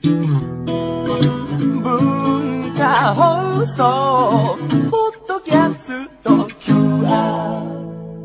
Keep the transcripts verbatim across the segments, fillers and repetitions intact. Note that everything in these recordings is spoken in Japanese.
文化放送ポッドキャスト キューアール。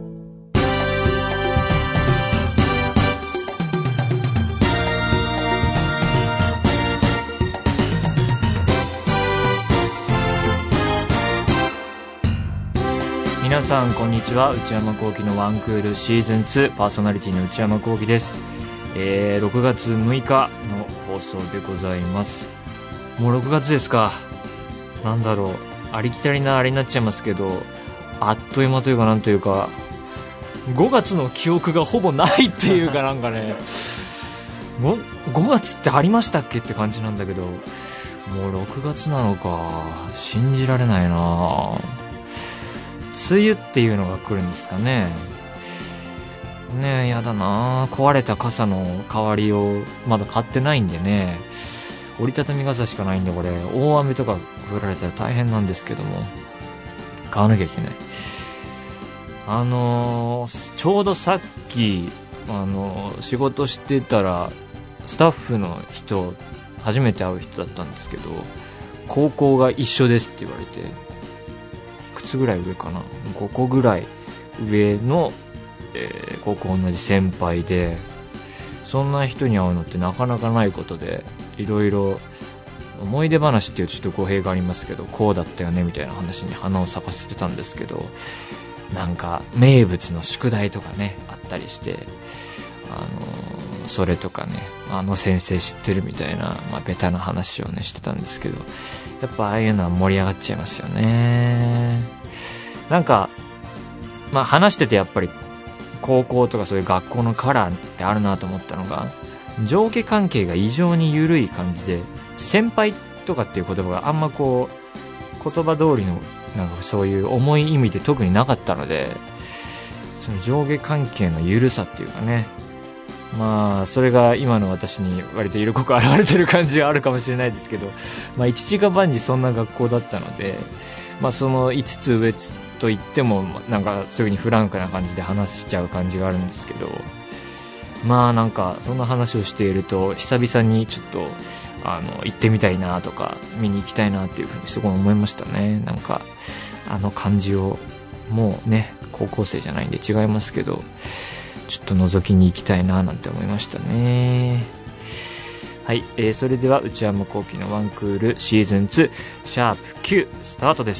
皆さんこんにちは。内山聖輝のワンクールシーズンツーパーソナリティの内山聖輝です。えー、ろくがつむいかの放送でございます。もうろくがつですか。なんだろう、ありきたりなあれになっちゃいますけど、あっという間というかなんというかごがつの記憶がほぼないっていうかなんかねご, ごがつってありましたっけって感じなんだけど、もうろくがつなのか、信じられないな。梅雨っていうのが来るんですかね。ねえ、やだな。壊れた傘の代わりをまだ買ってないんでね、折りたたみ傘しかないんで、これ大雨とか降られたら大変なんですけども、買わなきゃいけない。あのー、ちょうどさっき、あのー、仕事してたらスタッフの人、初めて会う人だったんですけど、高校が一緒ですって言われて、いくつぐらい上かな、ごこぐらい上の、えー、高校同じ先輩で、そんな人に会うのってなかなかないことで、いろいろ思い出話っていうちょっと語弊がありますけど、こうだったよねみたいな話に花を咲かせてたんですけど、なんか名物の宿題とかねあったりして、あのー、それとかね、あの先生知ってるみたいな、まあ、ベタな話をねしてたんですけど、やっぱああいうのは盛り上がっちゃいますよね。なんかまあ話しててやっぱり高校とかそういう学校のカラーってあるなと思ったのが、上下関係が異常に緩い感じで、先輩とかっていう言葉があんまこう言葉通りのなんかそういう重い意味で特になかったので、その上下関係の緩さっていうかね、まあそれが今の私に割と色濃く現れてる感じはあるかもしれないですけど、まあ一時が万事そんな学校だったので、まあそのいつつ上と言ってもなんかすぐにフランクな感じで話しちゃう感じがあるんですけど、まあなんかそんな話をしていると久々にちょっとあの行ってみたいなとか見に行きたいなっていうふうにすごい思いましたね。なんかあの感じを、もうね高校生じゃないんで違いますけど、ちょっと覗きに行きたいななんて思いましたね。はい、えー、それでは内山聖輝のワンクールシーズンツーシャープきゅうスタートです。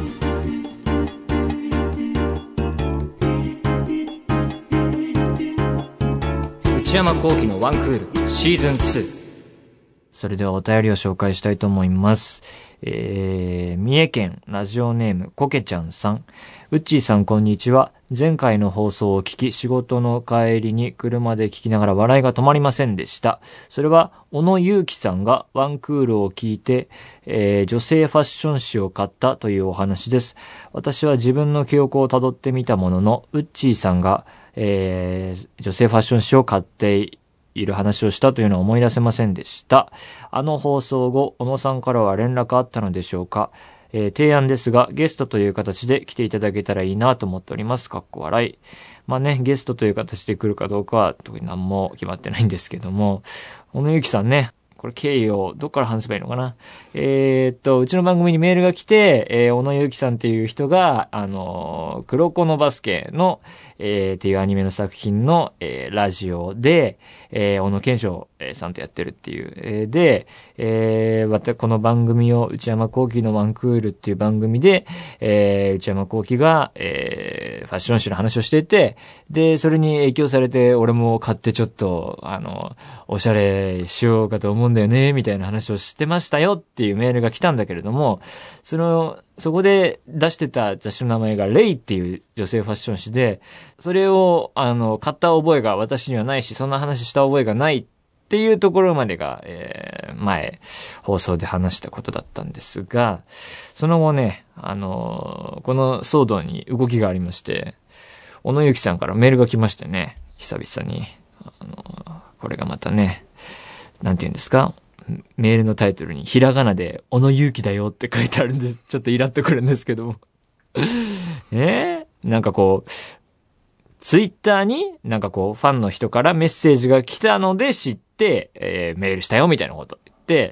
内山聖輝のワンクールシーズンツー。それではお便りを紹介したいと思います。えー、三重県ラジオネームコケちゃんさん。うっちーさんこんにちは。前回の放送を聞き、仕事の帰りに車で聞きながら笑いが止まりませんでした。それは小野祐樹さんがワンクールを聞いて、えー、女性ファッション誌を買ったというお話です。私は自分の記憶をたどってみたものの、うっちーさんが、えー、女性ファッション誌を買っている話をしたというのを思い出せませんでした。あの放送後、小野さんからは連絡あったのでしょうか。えー、提案ですが、ゲストという形で来ていただけたらいいなと思っております。かっこ笑い。まあね、ゲストという形で来るかどうかは特に何も決まってないんですけども、小野ゆきさんね、これ経緯をどっから話せばいいのかな。えー、っと、うちの番組にメールが来て、えー、小野ゆきさんっていう人が、あのー、黒子のバスケの、えー、っていうアニメの作品の、えー、ラジオで、えー、小野賢章さんとやってるっていう。えー、で、えー、またこの番組を内山聖輝のワンクールっていう番組で、えー、内山聖輝が、えー、ファッション誌の話をしていて、で、それに影響されて、俺も買ってちょっと、あの、おしゃれしようかと思うんだよね、みたいな話をしてましたよっていうメールが来たんだけれども、その、そこで出してた雑誌の名前がレイっていう女性ファッション誌で、それを、あの、買った覚えが私にはないし、そんな話した覚えがないっていうところまでが、えー、前、放送で話したことだったんですが、その後ね、あの、この騒動に動きがありまして、小野ゆきさんからメールが来ましてね、久々に。あの、これがまたね、なんて言うんですか、メールのタイトルにひらがなで小野ゆきだよって書いてあるんです。ちょっとイラっとくるんですけども。えー、なんかこう、ツイッターになんかこうファンの人からメッセージが来たので知って、えー、メールしたよみたいなこと言っ 、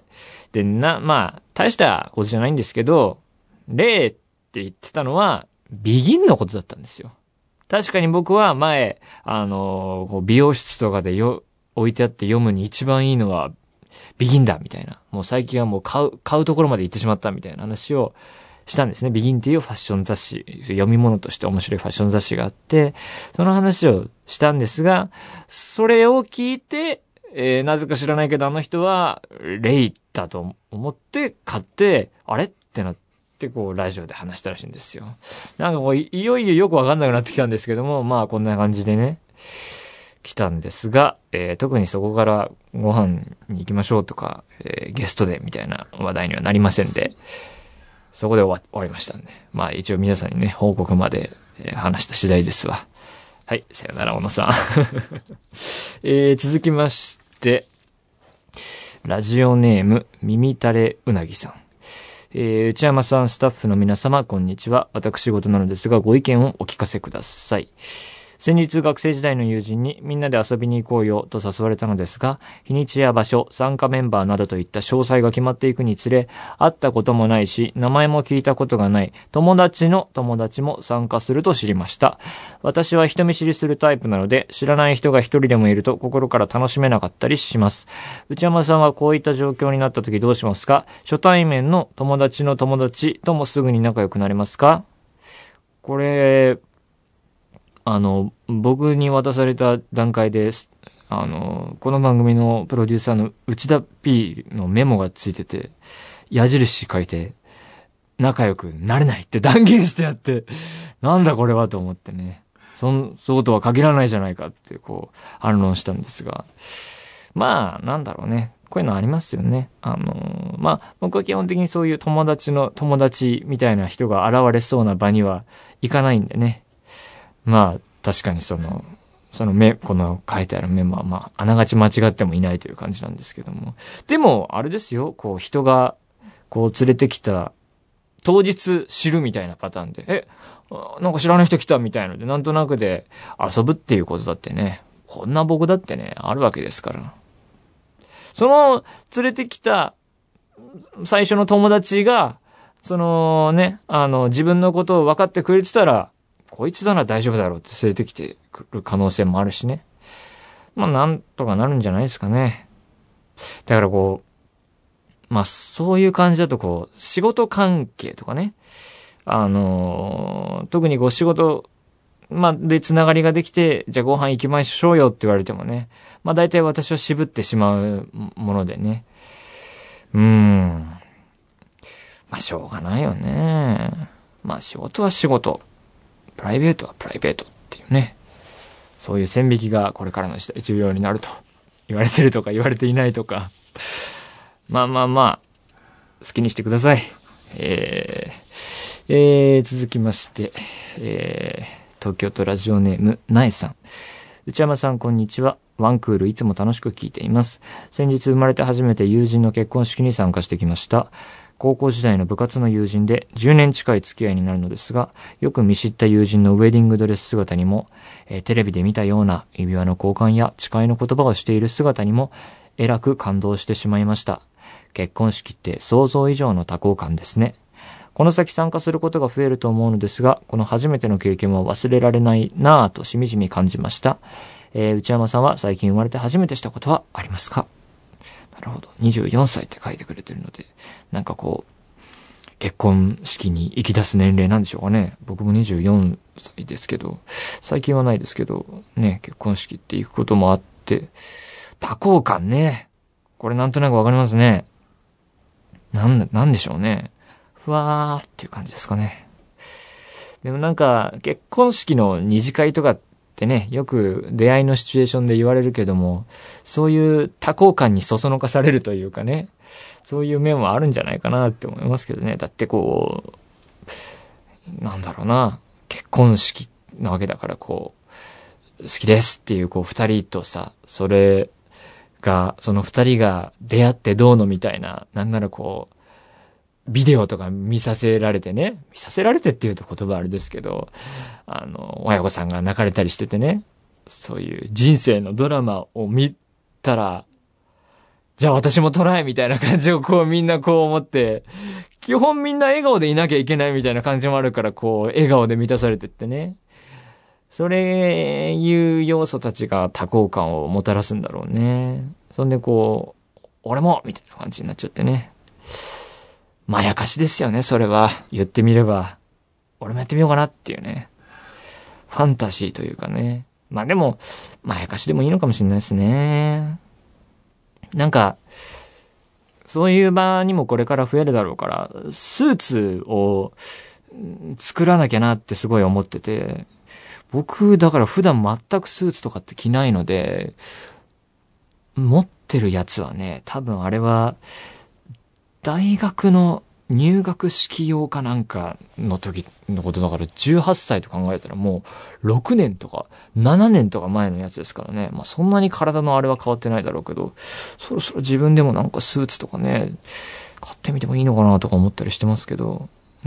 で、な、まあ、大したことじゃないんですけど、例って言ってたのは、ビギンのことだったんですよ。確かに僕は前、あの、こう美容室とかでよ、置いてあって読むに一番いいのは、ビギンだみたいな。もう最近はもう買う、買うところまで行ってしまったみたいな話をしたんですね。ビギンっていうファッション雑誌、読み物として面白いファッション雑誌があって、その話をしたんですが、それを聞いて、えー、なぜか知らないけどあの人は、レイだと思って買って、あれってなって、こう、ラジオで話したらしいんですよ。なんかこう、いよいよよくわかんなくなってきたんですけども、まあこんな感じでね、来たんですが、えー、特にそこからご飯に行きましょうとか、えー、ゲストでみたいな話題にはなりませんで、そこで終わ、終わりましたんで。まあ一応皆さんにね、報告まで、えー、話した次第ですわ。はい、さよなら、小野さん。えー、続きまして、ラジオネーム、耳たれうなぎさん。えー、内山さん、スタッフの皆様、こんにちは。私事なのですが、ご意見をお聞かせください。先日学生時代の友人にみんなで遊びに行こうよと誘われたのですが、日にちや場所、参加メンバーなどといった詳細が決まっていくにつれ、会ったこともないし、名前も聞いたことがない友達の友達も参加すると知りました。私は人見知りするタイプなので、知らない人が一人でもいると心から楽しめなかったりします。内山さんはこういった状況になった時どうしますか？初対面の友達の友達ともすぐに仲良くなれますか？これ、あの、僕に渡された段階です。あの、この番組のプロデューサーの内田 P のメモがついてて、矢印書いて、仲良くなれないって断言してやって、なんだこれはと思ってね。そん、そうとは限らないじゃないかって、こう、反論したんですが。まあ、なんだろうね。こういうのありますよね。あの、まあ、僕は基本的にそういう友達の友達みたいな人が現れそうな場には行かないんでね。まあ、確かにその、その目、この書いてあるメモは、まあ、あながち間違ってもいないという感じなんですけども。でも、あれですよ、こう、人が、こう、連れてきた、当日知るみたいなパターンで、え、なんか知らない人来たみたいので、なんとなくで遊ぶっていうことだってね、こんな僕だってね、あるわけですから。その、連れてきた、最初の友達が、そのね、あの、自分のことを分かってくれてたら、こいつなら大丈夫だろうって連れてきてくる可能性もあるしね。まあなんとかなるんじゃないですかね。だからこう、まあそういう感じだとこう、仕事関係とかね。あのー、特にこう仕事、まあでつながりができて、じゃあご飯行きましょうよって言われてもね。まあ大体私は渋ってしまうものでね。うーん。まあしょうがないよね。まあ仕事は仕事。プライベートはプライベートっていうね。そういう線引きがこれからの時代重要になると言われてるとか言われていないとか。まあまあまあ、好きにしてください。えー、えー、続きまして、えー、東京都ラジオネーム、なえさん。内山さん、こんにちは。ワンクールいつも楽しく聞いています。先日生まれて初めて友人の結婚式に参加してきました。高校時代の部活の友人でじゅうねん近い付き合いになるのですが、よく見知った友人のウェディングドレス姿にも、えー、テレビで見たような指輪の交換や誓いの言葉をしている姿にも、えらく感動してしまいました。結婚式って想像以上の多幸感ですね。この先参加することが増えると思うのですが、この初めての経験は忘れられないなぁとしみじみ感じました。えー、内山さんは最近生まれて初めてしたことはありますか？なるほど。にじゅうよんさいって書いてくれてるので、なんかこう、結婚式に行き出す年齢なんでしょうかね。僕もにじゅうよんさいですけど、最近はないですけど、ね、結婚式って行くこともあって、多幸感ね。これなんとなくわかりますね。なん、なんでしょうね。ふわーっていう感じですかね。でもなんか、結婚式の二次会とかってね、よく出会いのシチュエーションで言われるけども、そういう多幸感にそそのかされるというかね、そういう面はあるんじゃないかなって思いますけどね。だってこう、なんだろうな、結婚式なわけだからこう、好きですっていうこう二人とさ、それが、その二人が出会ってどうのみたいな、なんならこう、ビデオとか見させられてね、見させられてっていうと言葉あれですけど、あの、親御さんが泣かれたりしててね、そういう人生のドラマを見たら、 じゃあ私もトライみたいな感じをこうみんなこう思って、基本みんな笑顔でいなきゃいけないみたいな感じもあるから、こう笑顔で満たされてってね。それいう要素たちが多幸感をもたらすんだろうね。そんでこう、俺もみたいな感じになっちゃってね。まやかしですよね、それは。言ってみれば。俺もやってみようかなっていうね。ファンタジーというかね。まあでも、まやかしでもいいのかもしれないですね。なんか、そういう場にもこれから増えるだろうから、スーツを作らなきゃなってすごい思ってて、僕、だから普段全くスーツとかって着ないので、持ってるやつはね、多分あれは、大学の入学式用かなんかの時のことだから、じゅうはっさいと考えたらもうろくねんとかななねんとか前のやつですからね。まあそんなに体のあれは変わってないだろうけど、そろそろ自分でもなんかスーツとかね、買ってみてもいいのかなとか思ったりしてますけど、うん。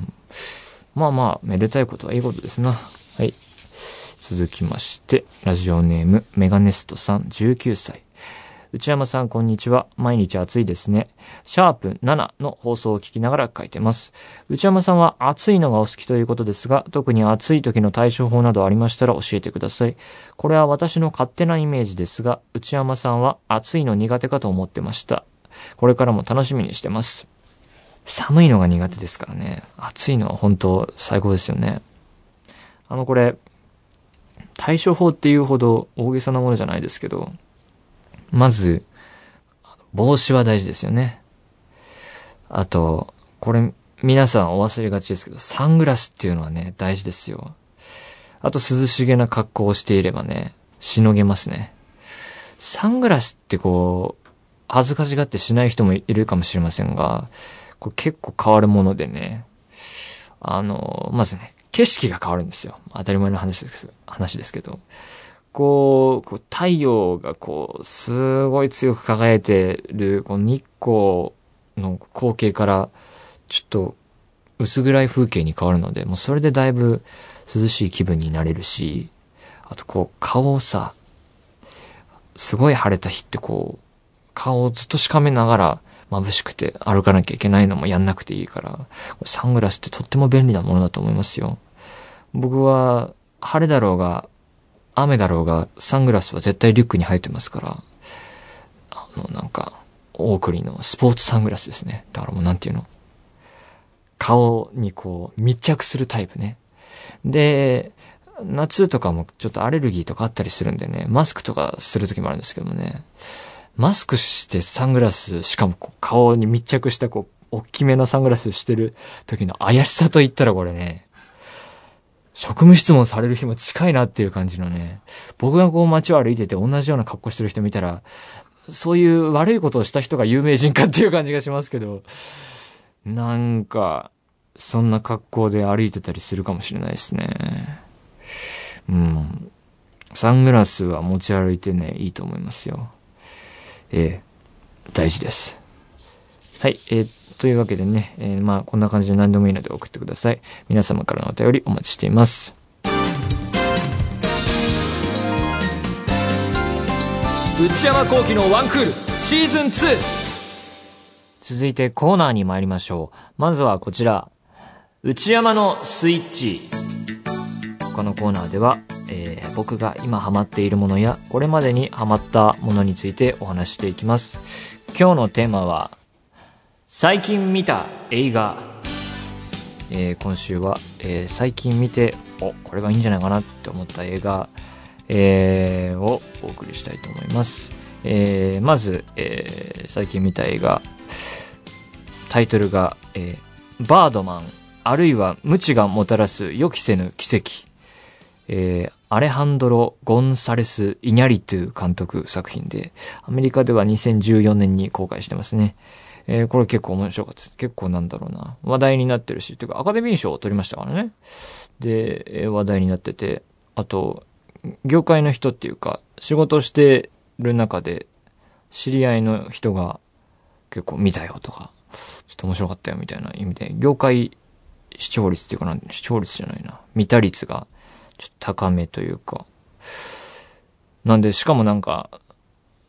まあまあ、めでたいことはいいことですな。はい。続きまして、ラジオネーム、メガネストさん、じゅうきゅうさい。内山さん、こんにちは。毎日暑いですね。シャープななの放送を聞きながら書いてます。内山さんは暑いのがお好きということですが、特に暑い時の対処法などありましたら教えてください。これは私の勝手なイメージですが、内山さんは暑いの苦手かと思ってました。これからも楽しみにしてます。寒いのが苦手ですからね。暑いのは本当最高ですよね。あのこれ、対処法っていうほど大げさなものじゃないですけど、まず、帽子は大事ですよね。あと、これ皆さんお忘れがちですけど、サングラスっていうのはね、大事ですよ。あと涼しげな格好をしていればね、しのげますね。サングラスってこう、恥ずかしがってしない人もいるかもしれませんが、これ結構変わるものでね、あの、まずね、景色が変わるんですよ。当たり前の話です、話ですけど。こう、こう太陽がこう、すごい強く輝いてる、この日光の光景から、ちょっと薄暗い風景に変わるので、もうそれでだいぶ涼しい気分になれるし、あとこう、顔をさ、すごい晴れた日ってこう、顔をずっとしかめながら眩しくて歩かなきゃいけないのもやんなくていいから、サングラスってとっても便利なものだと思いますよ。僕は、晴れだろうが、雨だろうが、サングラスは絶対リュックに入ってますから、あの、なんか、オークリーのスポーツサングラスですね。だからもうなんていうの。顔にこう、密着するタイプね。で、夏とかもちょっとアレルギーとかあったりするんでね、マスクとかする時もあるんですけどもね、マスクしてサングラス、しかもこう顔に密着したこう、大きめなサングラスしてる時の怪しさと言ったらこれね、職務質問される日も近いなっていう感じのね、僕がこう街を歩いてて同じような格好してる人見たら、そういう悪いことをした人が有名人かっていう感じがしますけど、なんか、そんな格好で歩いてたりするかもしれないですね。うん。サングラスは持ち歩いてね、いいと思いますよ。えー、大事です。はい、えーというわけでね、えー、まあこんな感じで何でもいいので送ってください。皆様からのお便りお待ちしています。内山聖輝のワンクールシーズンツー。続いてコーナーに参りましょう。まずはこちら、内山のスイッチ。このコーナーでは、えー、僕が今ハマっているものやこれまでにハマったものについてお話していきます。今日のテーマは最近見た映画、えー、今週は、えー、最近見ておこれがいいんじゃないかなって思った映画、えー、をお送りしたいと思います。えー、まず、えー、最近見た映画、タイトルが、えー、バードマンあるいは無知がもたらす予期せぬ奇跡、えー、アレハンドロ・ゴンサレス・イニャリトゥ監督作品で、アメリカではにせんじゅうよねんに公開してますね。えー、これ結構面白かったです。結構なんだろうな。話題になってるし、というかアカデミー賞を取りましたからね。で、えー、話題になってて、あと、業界の人っていうか、仕事してる中で、知り合いの人が結構見たよとか、ちょっと面白かったよみたいな意味で、業界視聴率っていうかな、視聴率じゃないな。見た率がちょっと高めというか。なんで、しかもなんか、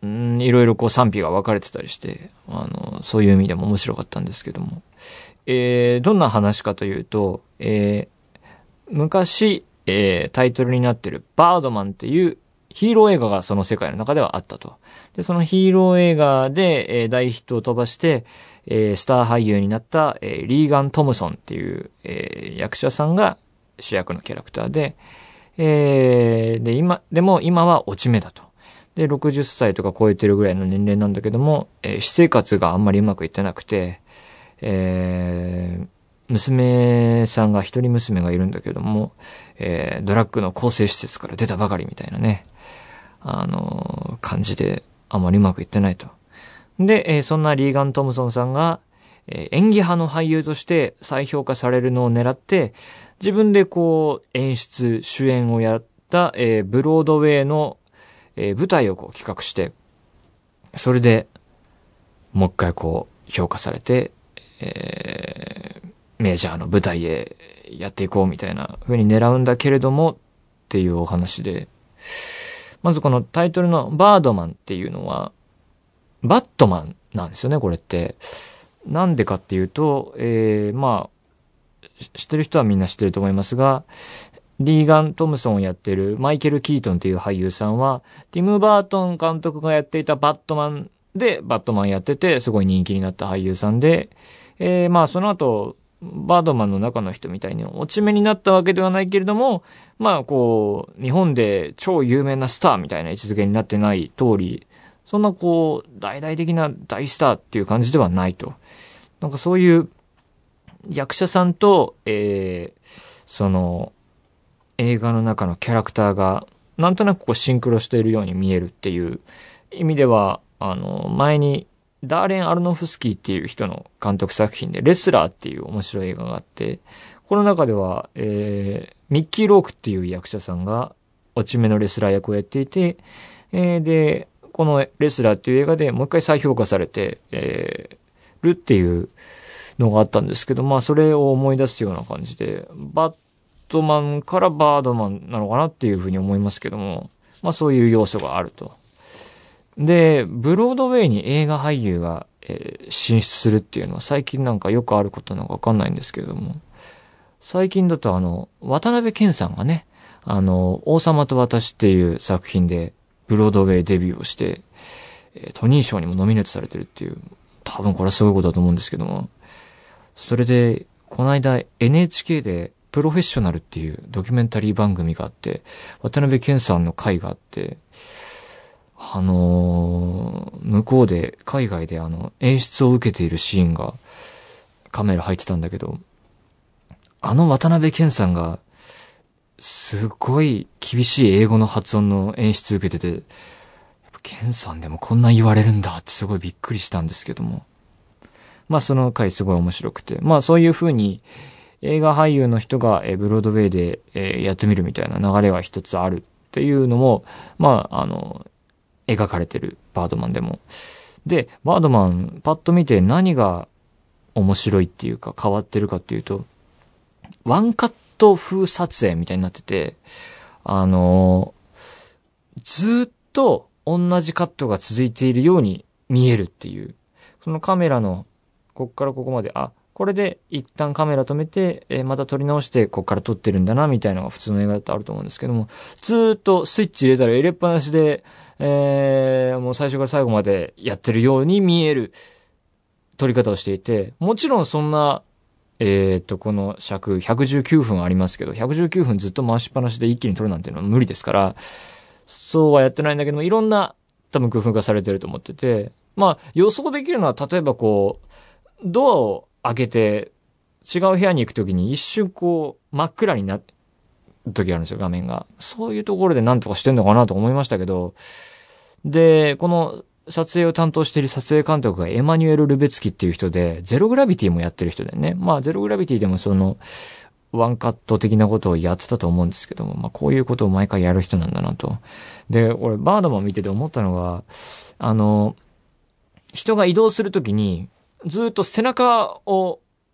うん、いろいろこう賛否が分かれてたりして、あの、そういう意味でも面白かったんですけども。えー、どんな話かというと、えー、昔、えー、タイトルになってるバードマンっていうヒーロー映画がその世界の中ではあったと。で、そのヒーロー映画で、えー、大ヒットを飛ばして、えー、スター俳優になった、えー、リーガン・トムソンっていう、えー、役者さんが主役のキャラクターで、えー、で、今、でも今は落ち目だと。で、ろくじゅっさいとか超えてるぐらいの年齢なんだけども、えー、私生活があんまりうまくいってなくて、えー、娘さんが一人娘がいるんだけども、えー、ドラッグの更生施設から出たばかりみたいなね、あのー、感じであまりうまくいってないと。で、えー、そんなリーガン・トムソンさんが、えー、演技派の俳優として再評価されるのを狙って、自分でこう演出、主演をやった、えー、ブロードウェイの、えー、舞台をこう企画して、それでもう一回こう評価されて、えー、メジャーの舞台へやっていこうみたいな風に狙うんだけれどもっていうお話で、まずこのタイトルのバードマンっていうのはバットマンなんですよね、これって。なんでかっていうと、えー、まあ知ってる人はみんな知ってると思いますが、リーガン・トムソンをやってるマイケル・キートンっていう俳優さんは、ティム・バートン監督がやっていたバットマンでバットマンやっててすごい人気になった俳優さんで、えー、まあその後バードマンの中の人みたいに落ち目になったわけではないけれども、まあこう日本で超有名なスターみたいな位置づけになってない通り、そんなこう大々的な大スターっていう感じではないと。なんかそういう役者さんと、えー、その映画の中のキャラクターがなんとなくこうシンクロしているように見えるっていう意味では、あの前にダーレン・アルノフスキーっていう人の監督作品でレスラーっていう面白い映画があって、この中では、えー、ミッキー・ロークっていう役者さんが落ち目のレスラー役をやっていて、えー、でこのレスラーっていう映画でもう一回再評価されて、えー、るっていうのがあったんですけど、まあそれを思い出すような感じで、バットマンからバードマンなのかなっていうふうに思いますけども、まあそういう要素があると。で、ブロードウェイに映画俳優が、えー、進出するっていうのは最近なんかよくあることなのかわかんないんですけれども、最近だとあの、渡辺謙さんがね、あの、王様と私っていう作品でブロードウェイデビューをして、えー、トニー賞にもノミネートされてるっていう、多分これはすごいことだと思うんですけども、それで、この間 エヌエイチケー でプロフェッショナルっていうドキュメンタリー番組があって、渡辺謙さんの回があって、あのー、向こうで、海外であの、演出を受けているシーンがカメラ入ってたんだけど、あの渡辺謙さんが、すごい厳しい英語の発音の演出受けてて、やっぱ謙さんでもこんな言われるんだってすごいびっくりしたんですけども。まあその回すごい面白くて、まあそういう風に映画俳優の人がブロードウェイでやってみるみたいな流れが一つあるっていうのも、まああの、描かれてるバードマンでも。で、バードマンパッと見て何が面白いっていうか変わってるかっていうと、ワンカット風撮影みたいになってて、あの、ずっと同じカットが続いているように見えるっていう。そのカメラのこっからここまで、あ、これで一旦カメラ止めて、えー、また撮り直してこっから撮ってるんだなみたいなのが普通の映画だとあると思うんですけども、ずーっとスイッチ入れたら入れっぱなしで、えー、もう最初から最後までやってるように見える撮り方をしていて、もちろんそんな、えーっと、この尺ひゃくじゅうきゅうふんありますけど、ひゃくじゅうきゅうふんずっと回しっぱなしで一気に撮るなんていうのは無理ですから、そうはやってないんだけども、いろんな多分工夫がされてると思ってて、まあ予想できるのは例えばこう、ドアを開けて違う部屋に行くときに一瞬こう真っ暗になる時あるんですよ、画面が。そういうところでなんとかしてんのかなと思いましたけど、で、この撮影を担当している撮影監督がエマニュエル・ルベツキっていう人で、ゼログラビティもやってる人でね。まあゼログラビティでもそのワンカット的なことをやってたと思うんですけども、まあこういうことを毎回やる人なんだなと。で、俺バードマン見てて思ったのが、あの、人が移動するときに、ずっと背中を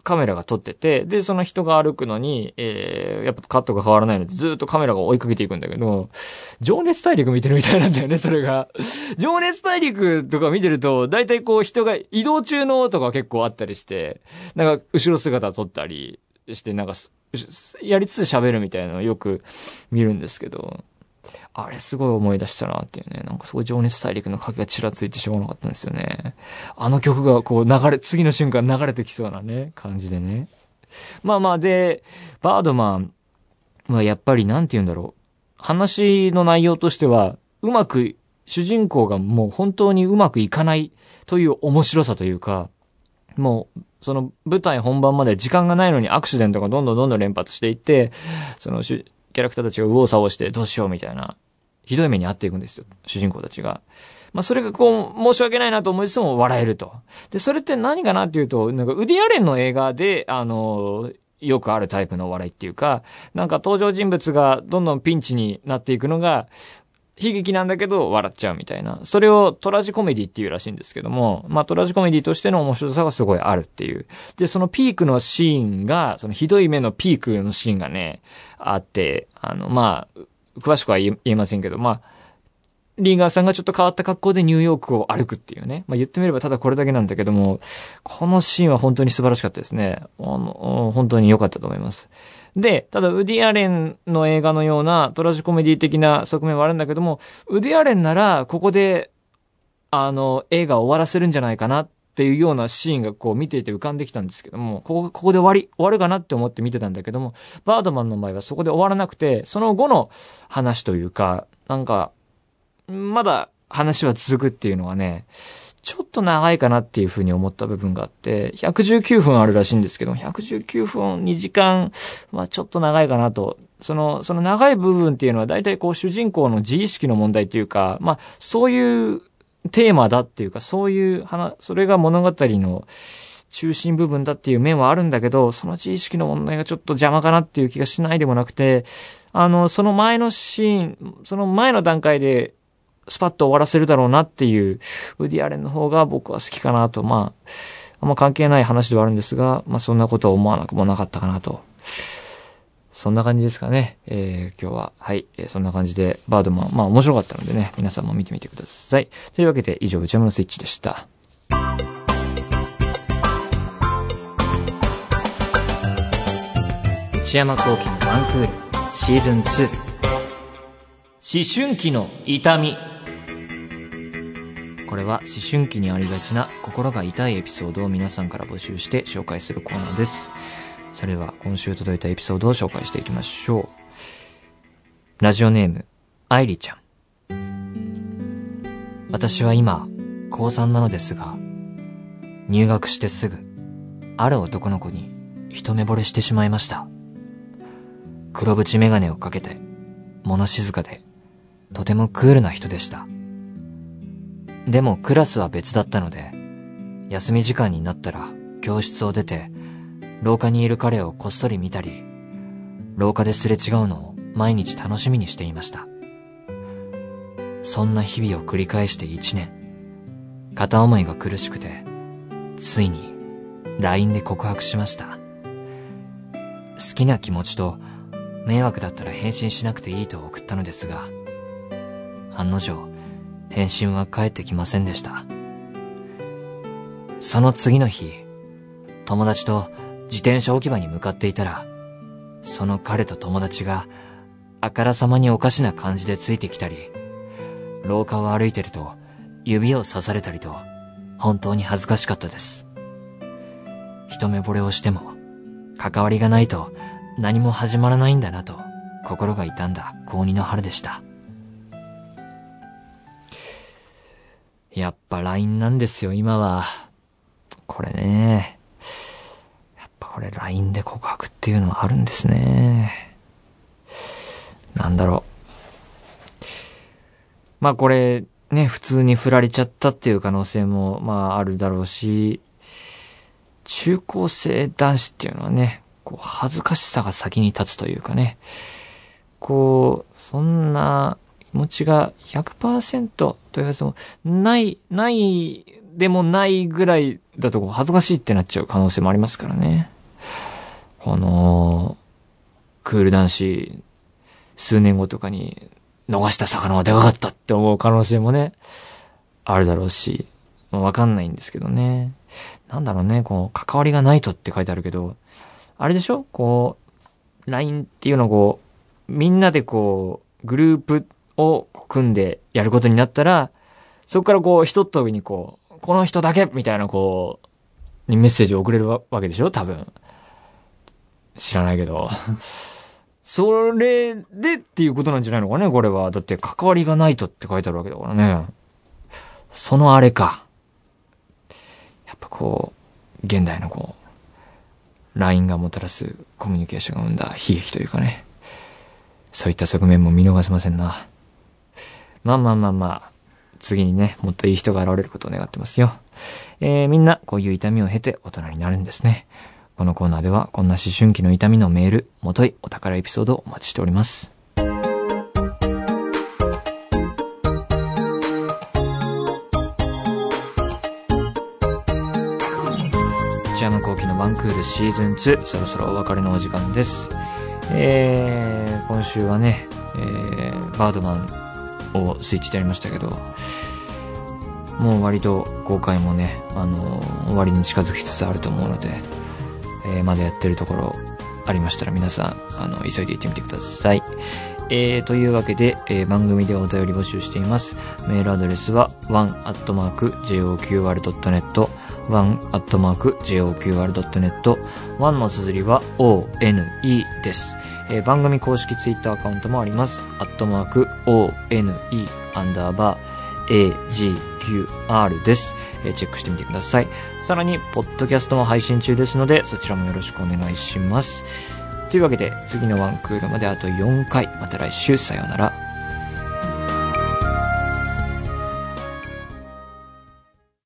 カメラが撮ってて、で、その人が歩くのに、えー、やっぱカットが変わらないので、ずっとカメラが追いかけていくんだけど、情熱大陸見てるみたいなんだよね、それが。情熱大陸とか見てると、だいたいこう人が移動中のとか結構あったりして、なんか後ろ姿撮ったりして、なんか、やりつつ喋るみたいなのをよく見るんですけど、あれすごい思い出したなっていうね。なんかすごい情熱大陸の影がちらついてしょうがなかったんですよね。あの曲がこう流れ、次の瞬間流れてきそうなね、感じでね。まあまあで、バードマンはやっぱりなんて言うんだろう。話の内容としては、うまく、主人公がもう本当にうまくいかないという面白さというか、もう、その舞台本番まで時間がないのにアクシデントがどんどんどんどん連発していって、そのキャラクターたちが右往左往してどうしようみたいな、ひどい目に遭っていくんですよ、主人公たちが。まあそれがこう、申し訳ないなと思いつつも笑えると。で、それって何かなっていうと、なんかウディアレンの映画で、あの、よくあるタイプの笑いっていうか、なんか登場人物がどんどんピンチになっていくのが、悲劇なんだけど笑っちゃうみたいな。それをトラジコメディっていうらしいんですけども、まあトラジコメディとしての面白さがすごいあるっていう。で、そのピークのシーンが、そのひどい目のピークのシーンがね、あって、あの、まあ、詳しくは言えませんけど、まあ、リーガーさんがちょっと変わった格好でニューヨークを歩くっていうね。まあ言ってみればただこれだけなんだけども、このシーンは本当に素晴らしかったですね。あの、本当に良かったと思います。で、ただウディアレンの映画のようなトラジコメディ的な側面はあるんだけども、ウディアレンならここで、あの、映画を終わらせるんじゃないかなっていうようなシーンがこう見ていて浮かんできたんですけども、ここ、ここで終わり、終わるかなって思って見てたんだけども、バードマンの場合はそこで終わらなくて、その後の話というか、なんか、まだ話は続くっていうのはね、ちょっと長いかなっていうふうに思った部分があって、ひゃくじゅうきゅうふんあるらしいんですけど、ひゃくじゅうきゅうふん、にじかんはちょっと長いかなと。その、その長い部分っていうのは大体こう主人公の自意識の問題っていうか、まあそういうテーマだっていうか、そういう話、それが物語の中心部分だっていう面はあるんだけど、その自意識の問題がちょっと邪魔かなっていう気がしないでもなくて、あの、その前のシーン、その前の段階で、スパッと終わらせるだろうなっていうウディアレンの方が僕は好きかなと、まあ、あんま関係ない話ではあるんですが、まあそんなことを思わなくもなかったかなと。そんな感じですかね。えー、今日は、はい、えー、そんな感じでバードマン、まあ面白かったのでね、皆さんも見てみてください。というわけで以上、内山のスイッチでした。内山聖輝のワンクールシーズンツー。思春期の痛み。これは思春期にありがちな心が痛いエピソードを皆さんから募集して紹介するコーナーです。それでは今週届いたエピソードを紹介していきましょう。ラジオネーム愛理ちゃん。私は今こうさんなのですが、入学してすぐある男の子に一目惚れしてしまいました。黒縁メガネをかけて物静かでとてもクールな人でした。でもクラスは別だったので、休み時間になったら教室を出て、廊下にいる彼をこっそり見たり、廊下ですれ違うのを毎日楽しみにしていました。そんな日々を繰り返して一年、片思いが苦しくて、ついに ライン で告白しました。好きな気持ちと、迷惑だったら返信しなくていいと送ったのですが、案の定、返信は返ってきませんでした。その次の日、友達と自転車置き場に向かっていたら、その彼と友達があからさまにおかしな感じでついてきたり、廊下を歩いてると指を刺されたりと、本当に恥ずかしかったです。一目惚れをしても、関わりがないと何も始まらないんだなと心が痛んだ高にの春でした。やっぱ ライン なんですよ、今は。これね。やっぱこれ ライン で告白っていうのはあるんですね。なんだろう。まあこれ、ね、普通に振られちゃったっていう可能性も、まああるだろうし、中高生男子っていうのはね、こう恥ずかしさが先に立つというかね、こう、そんな、気持ちが ひゃくパーセント と言われても、ない、ないでもないぐらいだとこう恥ずかしいってなっちゃう可能性もありますからね。この、クール男子、数年後とかに逃した魚はでかかったって思う可能性もね、あるだろうし、まあ、わかんないんですけどね。なんだろうね、こう、関わりがないとって書いてあるけど、あれでしょこう、ライン っていうのをこう、みんなでこう、グループを組んでやることになったら、そこからこう、一通りにこう、この人だけみたいなこう、にメッセージを送れるわけでしょ多分。知らないけど。それでっていうことなんじゃないのかねこれは。だって関わりがないとって書いてあるわけだからね。そのあれか。やっぱこう、現代のこう、ライン がもたらすコミュニケーションが生んだ悲劇というかね。そういった側面も見逃せませんな。まあまあまあまあ、次にね、もっといい人が現れることを願ってますよ。えー、みんなこういう痛みを経て大人になるんですね。このコーナーではこんな思春期の痛みのメール、もといお宝エピソードをお待ちしております。内山聖輝のワンクールシーズンツー、そろそろお別れのお時間です。えー、今週はね、えー、バードマンをスイッチでやりましたけど、もう割と公開もね、あのー、終わりに近づきつつあると思うので、えー、まだやってるところありましたら皆さん、あの、急いで行ってみてください。えー、というわけで、えー、番組ではお便り募集しています。メールアドレスは ワン アットマーク ジェイオーキューアール ドットネット ワン アットマーク ジェイオーキューアール ドットネット ワン の綴りは オーエヌイー です。えー、番組公式ツイッターアカウントもあります。アットマーク オーエヌイー アンダーバー エージーキューアール です、えー。チェックしてみてください。さらに、ポッドキャストも配信中ですので、そちらもよろしくお願いします。というわけで、次のワンクールまであとよんかい。また来週、さようなら。